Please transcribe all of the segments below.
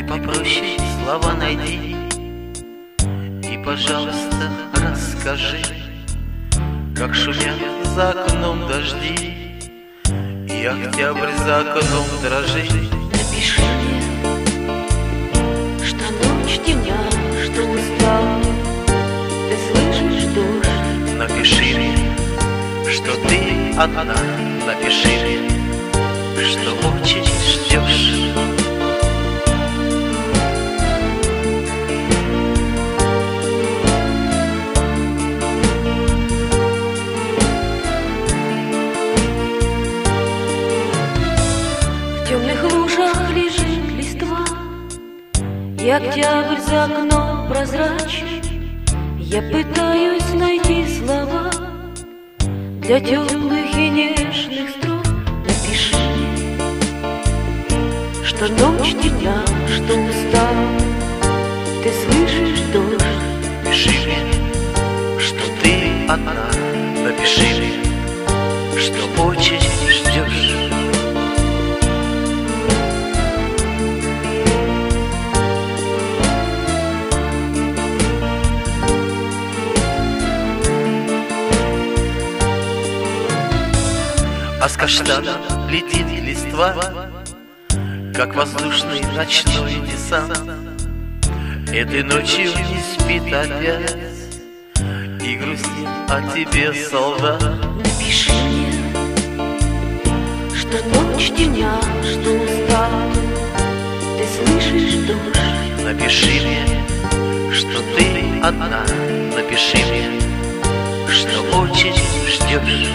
попроще слова найди и, пожалуйста, расскажи, как шумят за окном дожди и октябрь за окном дрожит. Напиши мне, что ночь темна, что устал, ты слышишь дождь. Напиши мне, что ты одна. Напиши мне, что очень ждешь. В темных лужах лежит листва, и октябрь за окном прозрачен. Я пытаюсь найти слова для теплых и нежных строк. Напиши мне, что ночь темна, что устал, ты слышишь дождь. Напиши мне, что ты одна. Напиши мне, что очень ждешь. А с каштана летит листва, как воздушный ночной десант. Этой ночью не спит опять и грустит о тебе солдат. Напиши мне, что ночь темна, что устал, ты слышишь дождь. Напиши мне, что ты одна. Напиши мне, что очень ждешь.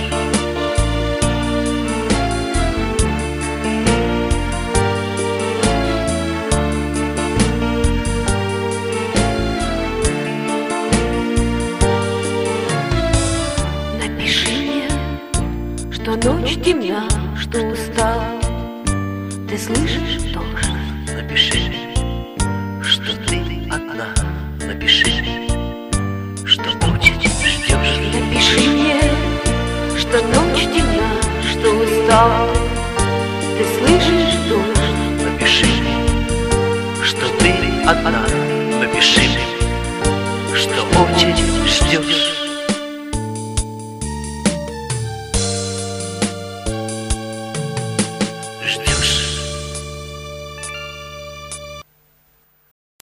Что ночь темна, что устал, ты слышишь дождь. Напиши мне, что ты одна. Напиши мне, что очень ждешь. Напиши мне, что ночь темна, что устал, ты слышишь.